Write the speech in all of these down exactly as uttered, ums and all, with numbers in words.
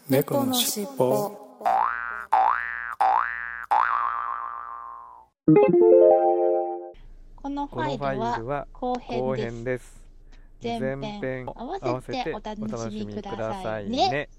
猫のしっぽ。 このファイルは後編です。前編合わせてお楽しみくださいね。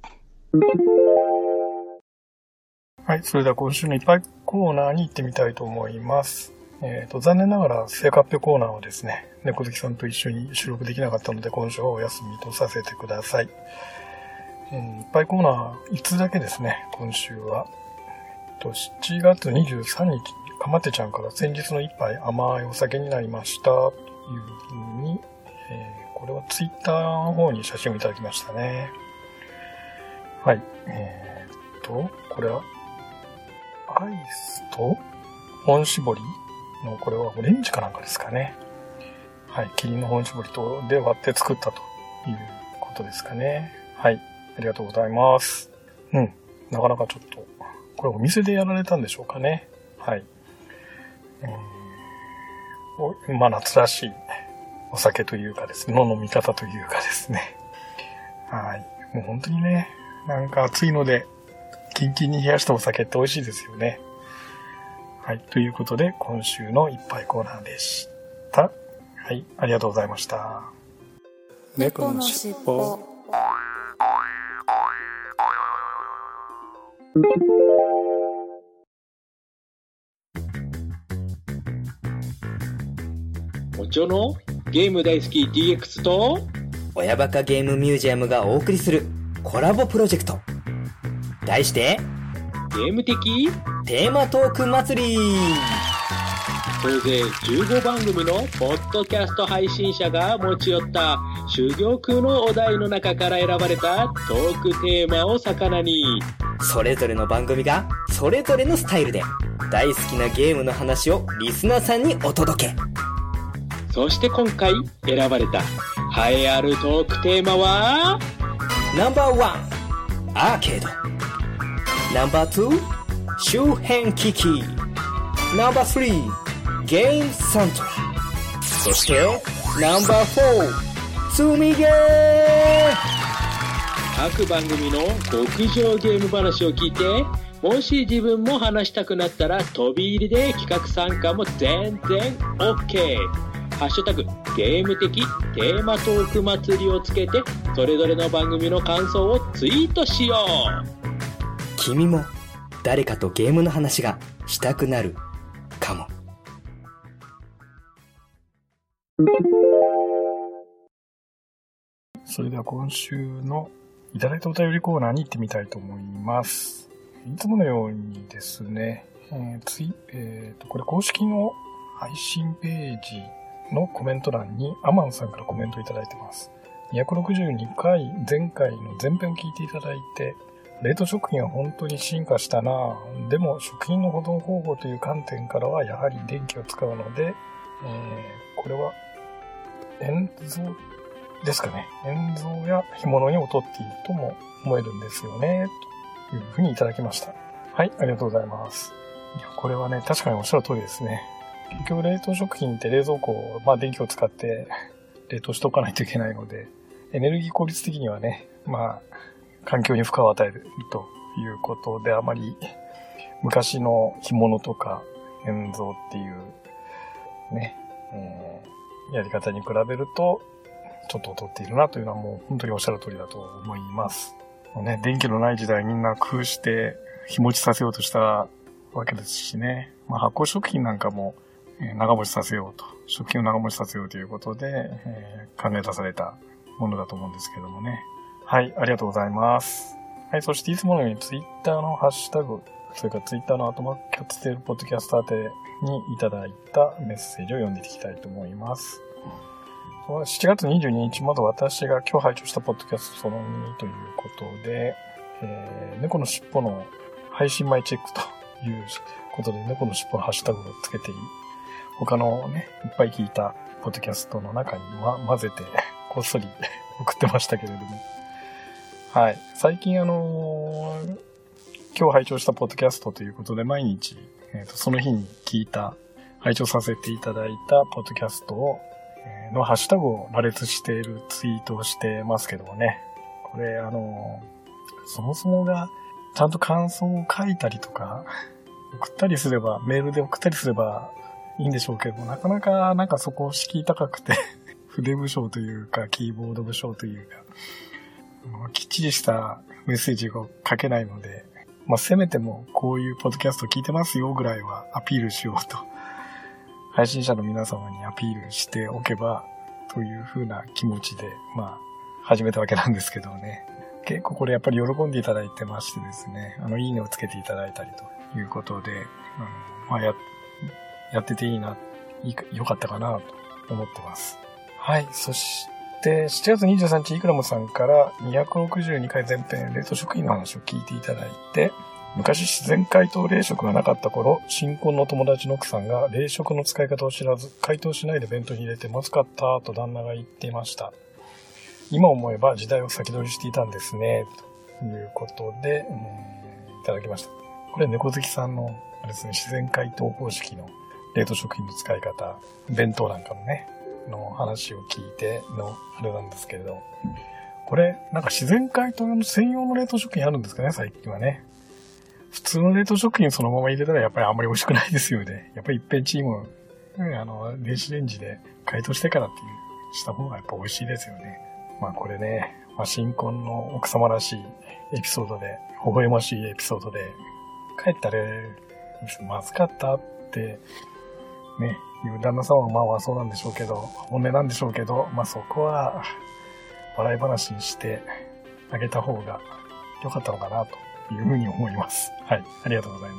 はい、それでは今週のいっぱいコーナーに行ってみたいと思います。えーと、残念ながら成果発表コーナーはですね、猫好きさんと一緒に収録できなかったので今週はお休みとさせてください。えー、いっぱいコーナーいつだけですね、今週は。えーと、しちがつにじゅうさんにちにかまってちゃんから先日の一杯甘いお酒になりましたというふうに、えー、これはツイッターの方に写真をいただきましたね。はい。えーと、これはアイスと本搾りの、これはオレンジかなんかですかね。はい。キリンの本搾りとで割って作ったということですかね。はい。ありがとうございます。うん。なかなかちょっと、これお店でやられたんでしょうかね。はい。えー、まあ夏らしいお酒というかですね、の飲み方というかですね。はい。もう本当にね、なんか暑いので、キンキンに冷やしたお酒って美味しいですよね。はい。ということで、今週のいっぱいコーナーでした。はい。ありがとうございました。 猫のしっぽ。 おちょのゲーム大好き ディーエックス と親バカゲームミュージアムがお送りするコラボプロジェクト。題してゲーム的テーマトーク祭り。 総勢じゅうごばんぐみのポッドキャスト配信者が持ち寄った珠玉のお題の中から選ばれたトークテーマを魚に、 それぞれの番組がそれぞれのスタイルで大好きなゲームの話をリスナーさんにお届け。 そして今回選ばれた栄えあるトークテーマはナンバーワンアーケード、ナンバーツー周辺機器、ナンバースリーゲームサントラ、そしてナンバーフォー積みゲー。 各番組の極上ゲーム話を聞いて、もし自分も話したくなったら飛び入りで企画参加も全然 OK。ハッシュタグゲーム的テーマトーク祭りをつけて、それぞれの番組の感想をツイートしよう。 君も誰かとゲームの話がしたくなるかも。 それでは今週のいただいたお便りコーナーに行ってみたいと思います。いつものようにですね、えー、つい、えーと、これ公式の配信ページのコメント欄にアマンさんからコメントいただいてます。にひゃくろくじゅうにかい、前回の前編を聞いていただいて、冷凍食品は本当に進化したなぁ。でも食品の保存方法という観点からはやはり電気を使うので、えー、これは塩蔵ですかね。塩蔵や干物に劣っているとも思えるんですよね。というふうにいただきました。はい、ありがとうございます。いや、これはね、確かにおっしゃる通りですね。結局冷凍食品って冷蔵庫を、まあ電気を使って冷凍しておかないといけないので、エネルギー効率的にはね、まあ、環境に負荷を与えるということで、あまり昔の干物とか塩蔵っていうね、えー、やり方に比べるとちょっと劣っているなというのはもう本当におっしゃる通りだと思います。もうね、電気のない時代みんな工夫して日持ちさせようとしたわけですしね。まあ、発酵食品なんかも長持ちさせようと、食品を長持ちさせようということで、えー、考え出されたものだと思うんですけどもね。はい、ありがとうございます。はい、そしていつものようにツイッターのハッシュタグ、それからツイッターのアトマキャッツテールポッドキャスト宛てにいただいたメッセージを読んでいきたいと思います。しちがつにじゅうににち、まだ私が今日拝聴したポッドキャストそのにということで、えー、猫のしっぽの配信前チェックということで、猫のしっぽのハッシュタグをつけて、他のね、いっぱい聞いたポッドキャストの中に、ま、混ぜて、こっそり送ってましたけれども。はい。最近あのー、今日拝聴したポッドキャストということで、毎日、えーと、その日に聞いた、拝聴させていただいたポッドキャストを、えー、のハッシュタグを羅列しているツイートをしてますけどもね。これあのー、 そもそもが、ちゃんと感想を書いたりとか、送ったりすれば、メールで送ったりすればいいんでしょうけど、なかなか、なんかそこ敷居高くて、筆不詳というか、キーボード不詳というか、きっちりしたメッセージが書けないので、まあ、せめてもこういうポッドキャスト聞いてますよぐらいはアピールしようと、配信者の皆様にアピールしておけば、という風な気持ちで、まあ、始めたわけなんですけどね。結構これやっぱり喜んでいただいてましてですね、あの、いいねをつけていただいたりということで、あの、まあ、や、やってていいな、いいか、良かったかなと思ってます。はい、そして、しちがつにじゅうさんにち、イクラムさんからにひゃくろくじゅうにかい前編冷凍食品の話を聞いていただいて、昔自然解凍冷食がなかった頃、新婚の友達の奥さんが冷食の使い方を知らず、解凍しないで弁当に入れてまずかったと旦那が言っていました。今思えば時代を先取りしていたんですね、ということで、うん、いただきました。これ猫好きさんのあれですね、自然解凍方式の冷凍食品の使い方、弁当なんかのね、の話を聞いてのあれなんですけれど、これなんか自然解凍用の専用の冷凍食品あるんですかね、最近はね。普通の冷凍食品そのまま入れたらやっぱりあんまり美味しくないですよね。やっぱり一遍チーム、あの、電子レンジで解凍してからっていうした方がやっぱ美味しいですよね。まあこれね、まあ、新婚の奥様らしいエピソードで、微笑ましいエピソードで、帰ったらまずかったってね、いう旦那さんはまあまあそうなんでしょうけど、本音なんでしょうけど、まあそこは笑い話にしてあげた方が良かったのかなというふうに思います。はい、ありがとうございます。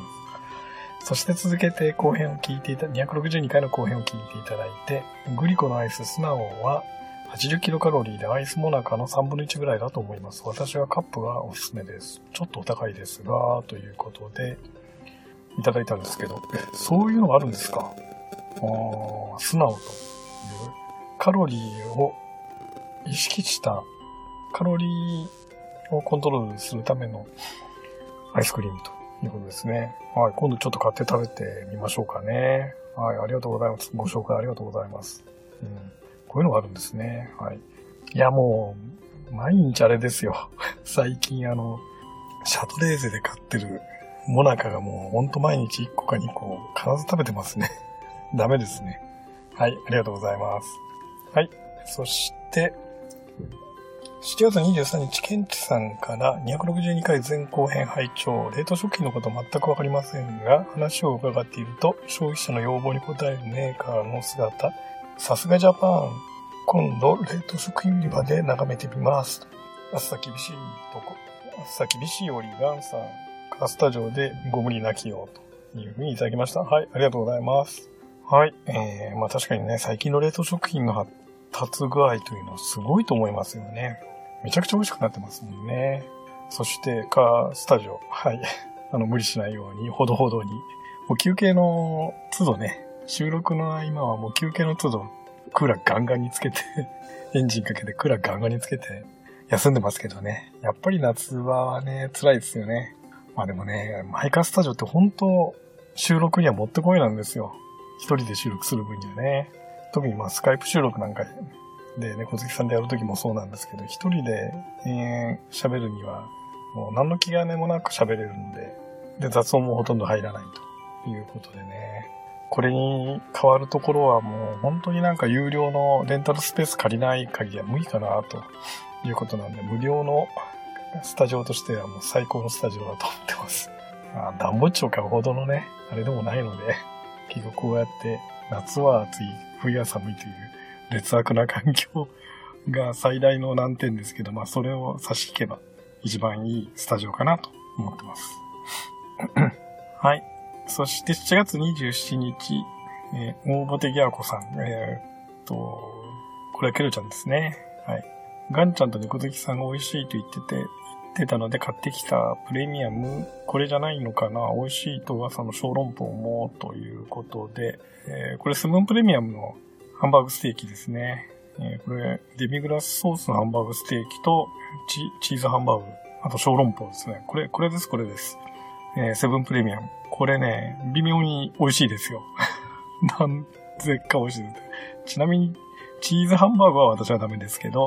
そして続けて後編を聞いていた、にひゃくろくじゅうにかいの後編を聞いていただいて、グリコのアイススナオははちじゅっキロカロリーでアイスモナカのさんぶんのいちぐらいだと思います。私はカップがおすすめです。ちょっとお高いですが、ということでいただいたんですけど、え、そういうのがあるんですか？あ、スナオというカロリーを意識したカロリーをコントロールするためのアイスクリームということですね。はい、今度ちょっと買って食べてみましょうかね。はい、ありがとうございます。ご紹介ありがとうございます。うん、こういうのがあるんですね。はい。いや、もう毎日あれですよ。最近あのシャトレーゼで買ってるモナカがもうほんと毎日いっこかにこ必ず食べてますね。ダメですね。はい、ありがとうございます。はい。そして、しちがつにじゅうさんにち、ケンチさんからにひゃくろくじゅうにかい前後編拝聴、冷凍食品のこと全くわかりませんが、話を伺っていると、消費者の要望に応えるメーカーの姿、さすがジャパン、今度冷凍食品売り場で眺めてみます。暑さ厳しいとこ、暑さ厳しいよりガンさん、カスタジオでご無理なきようというふうにいただきました。はい、ありがとうございます。はい。えー、まあ確かにね、最近の冷凍食品の発達具合というのはすごいと思いますよね。めちゃくちゃ美味しくなってますもんね。そして、カースタジオ。はい。あの、無理しないように、ほどほどに。もう休憩の都度ね、収録の合間はもう休憩の都度、クーラーガンガンにつけて、エンジンかけてクーラーガンガンにつけて、休んでますけどね。やっぱり夏場はね、辛いですよね。まあでもね、マイカースタジオって本当、収録にはもってこいなんですよ。一人で収録する分にはね。特にまあスカイプ収録なんかでね、小月さんでやるときもそうなんですけど、一人で延々喋るには、もう何の気兼ねもなく喋れるので、で、雑音もほとんど入らないということでね。これに変わるところはもう本当になんか有料のレンタルスペース借りない限りは無理かなということなんで、無料のスタジオとしてはもう最高のスタジオだと思ってます。まあ、暖房機を買うほどのね、あれでもないので、結局こうやって夏は暑い、冬は寒いという劣悪な環境が最大の難点ですけど、まあそれを差し引けば一番いいスタジオかなと思ってます。はい。そしてしちがつにじゅうしちにち、えー、大ボテギャーコさん、えー、っと、これはケルちゃんですね。はい。ガンちゃんと猫好きさんが美味しいと言ってて、言ってたので買ってきたプレミアム、これじゃないのかな、美味しいと噂の小籠包もということで、えー、これセブンプレミアムのハンバーグステーキですね。えー、これデミグラスソースのハンバーグステーキと チ, チーズハンバーグ、あと小籠包ですね。これ、これです、これです。えー、セブンプレミアム。これね、微妙に美味しいですよ。なんぜか美味しいです。ちなみにチーズハンバーグは私はダメですけど、こ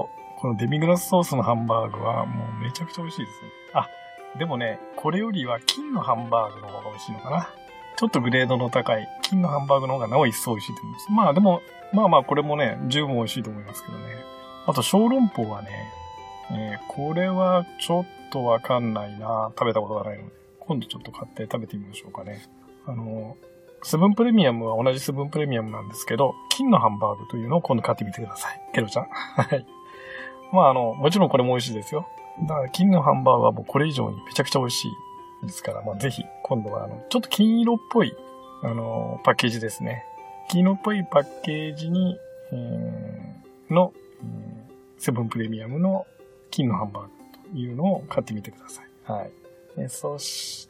このデミグラスソースのハンバーグはもうめちゃくちゃ美味しいですね。あ、でもね、これよりは金のハンバーグの方が美味しいのかな。ちょっとグレードの高い金のハンバーグの方がなお一層美味しいと思います。まあでも、まあまあこれもね、十分美味しいと思いますけどね。あと小籠包はね、えー、これはちょっとわかんないな。食べたことがないので。今度ちょっと買って食べてみましょうかね。あの、セブンプレミアムは同じセブンプレミアムなんですけど、金のハンバーグというのを今度買ってみてください。ケロちゃん。はい。まああの、もちろんこれも美味しいですよ。だから金のハンバーグはもうこれ以上にめちゃくちゃ美味しいですから、まあぜひ今度はあの、ちょっと金色っぽい、あの、パッケージですね。金色っぽいパッケージに、えー、の、えー、セブンプレミアムの金のハンバーグというのを買ってみてください。はい。えそして、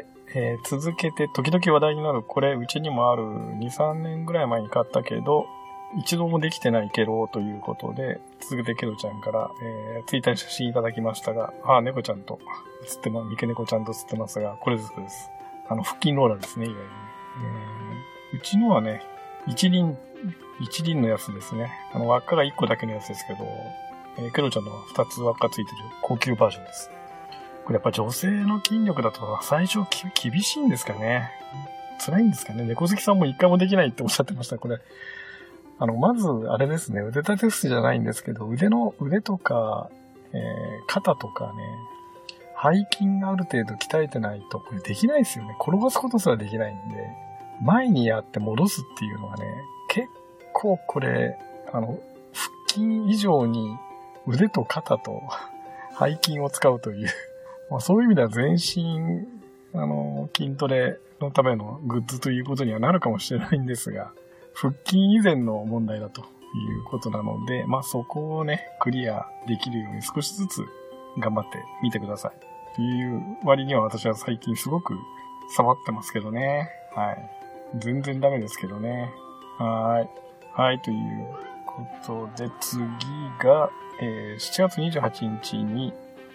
えー、続けて時々話題になる、これうちにもあるに、さんねんぐらい前に買ったけど、一度もできてないケロということで、続けてケロちゃんから、えー、ツイッターに写真いただきましたが、あ、猫ちゃんと写ってます、三毛猫ちゃんと写ってますが、これです、これです。あの、腹筋ローラーですね、いわゆるね。えー、うちのはね、一輪、一輪のやつですね。あの、輪っかが一個だけのやつですけど、えー、ケロちゃんのは二つ輪っかついてる高級バージョンです。これやっぱ女性の筋力だと最初き厳しいんですかね。辛いんですかね。猫好きさんも一回もできないっておっしゃってました。これ。あの、まず、あれですね。腕立て伏せじゃないんですけど、腕の、腕とか、えー、肩とかね、背筋がある程度鍛えてないと、これできないですよね。転がすことすらできないんで、前にやって戻すっていうのがね、結構これ、あの、腹筋以上に腕と肩と背筋を使うという、まあ、そういう意味では全身、あの、筋トレのためのグッズということにはなるかもしれないんですが、腹筋以前の問題だということなので、まあ、そこをね、クリアできるように少しずつ頑張ってみてください。という割には私は最近すごく触ってますけどね。はい。全然ダメですけどね。はい。はい、ということで、次が、えー、しちがつにじゅうはちにちに、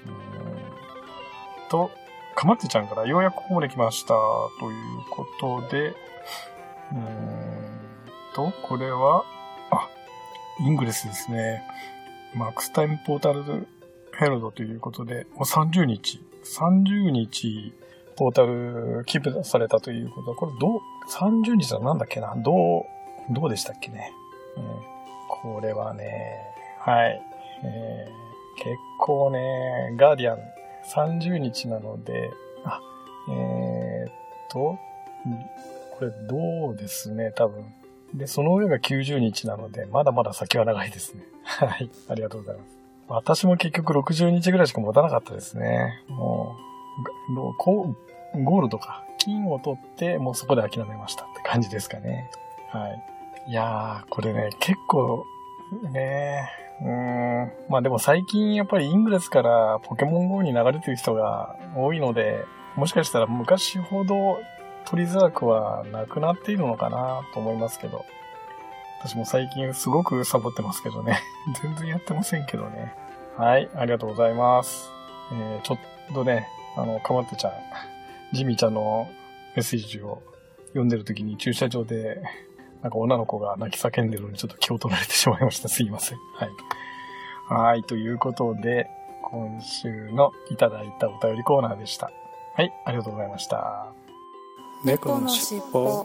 と、かまってちゃんからようやくここまで来ました。ということで、うーんと、これは、あ、イングレスですね。マックスタイムポータルヘルドということで、もうさんじゅうにち、さんじゅうにちポータルキープされたということは、これどう、さんじゅうにちはなんだっけな、どう、どうでしたっけね。えー、これはね、はい、えー、結構ね、ガーディアンさんじゅうにちなので、あ、えーっと、これどうですね、多分。で、その上がきゅうじゅうにちなので、まだまだ先は長いですね。はい。ありがとうございます。私も結局ろくじゅうにちぐらいしか持たなかったですね。もう、こうゴールドか。金を取って、もうそこで諦めましたって感じですかね。はい。いやー、これね、結構、ねうーん。まあでも最近やっぱりイングレスからポケモン ゴー に流れてる人が多いので、もしかしたら昔ほど取りづらくはなくなっているのかなと思いますけど。私も最近すごくサボってますけどね。全然やってませんけどね。はい、ありがとうございます。えー、ちょっとね、あの、かまってちゃん、ジミーちゃんのメッセージを読んでる時に駐車場で、なんか女の子が泣き叫んでるのにちょっと気を取られてしまいました。すいません。はい。はい、ということで、今週のいただいたお便りコーナーでした。はい、ありがとうございました。 猫のしっぽ。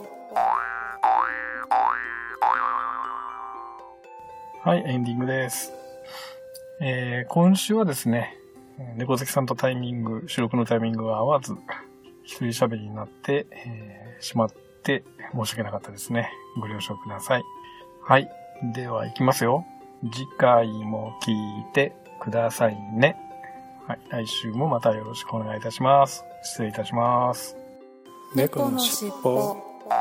はい、エンディングです。えー、今週はですね、猫好きさんとタイミング、収録のタイミングが合わず、一人喋りになって、えー、しまって申し訳なかったですね。ご了承ください。はい。では行きますよ。次回も聞いてくださいね。はい。来週もまたよろしくお願いいたします。失礼いたします。 猫のしっぽ。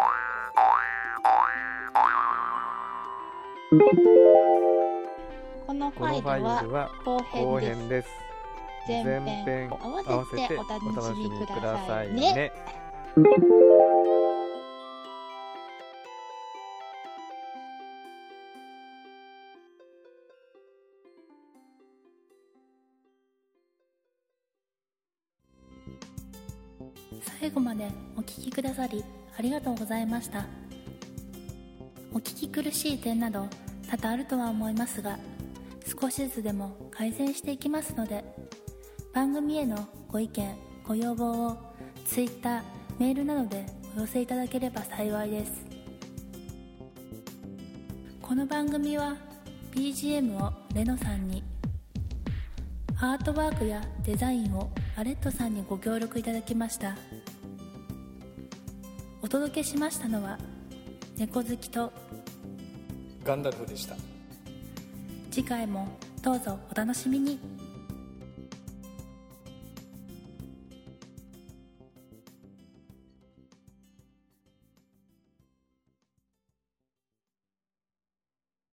このファイルは後編です。前編を合わせてお楽しみくださいね。 最後までお聞きくださりありがとうございました。お聞き苦しい点など多々あるとは思いますが、 少しずつでも改善していきますので、番組へのご意見ご要望を Twitter、メールなどでお寄せいただければ幸いです。この番組は ビージーエム をレノさんに、アートワークやデザインをアレットさんにご協力いただきました。お届けしましたのは猫好きとガンダルフでした。 次回もどうぞお楽しみに。